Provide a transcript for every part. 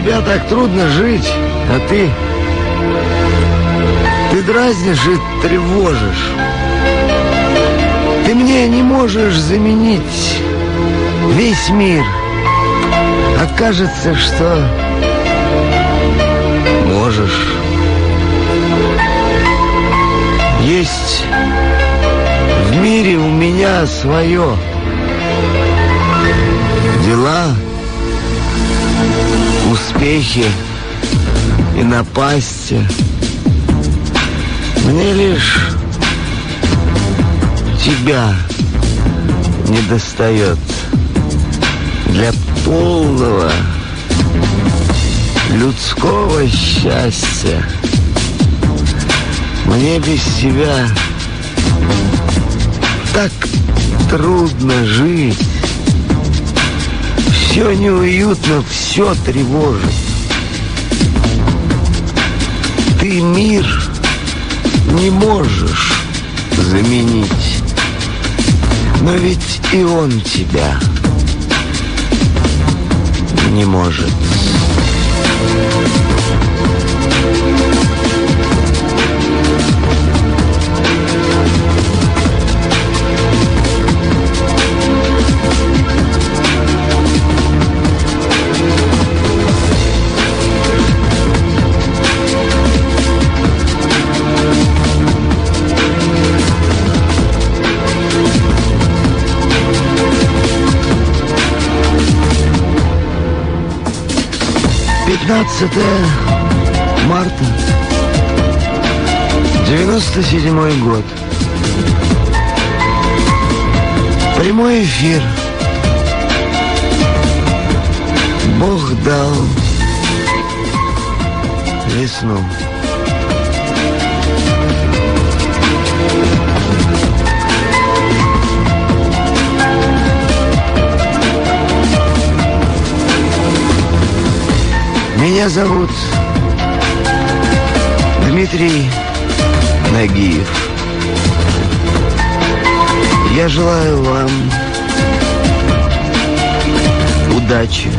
тебя так трудно жить, а ты дразнишь и тревожишь. Ты мне не можешь заменить весь мир, а кажется, что можешь. Есть в мире у меня свое. Дела, успехи и напасти. Мне лишь тебя недостает для полного людского счастья. Мне без тебя так трудно жить. Все неуютно, все тревожит. Ты мир не можешь заменить, но ведь и он тебя не может. Марта, 97-й год. Прямой эфир. Бог дал весну. Меня зовут Дмитрий Нагиев. Я желаю вам удачи,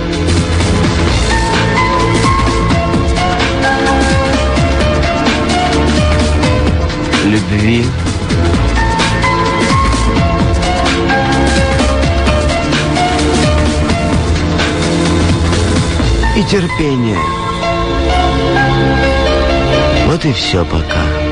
любви, и терпения. Вот и все пока.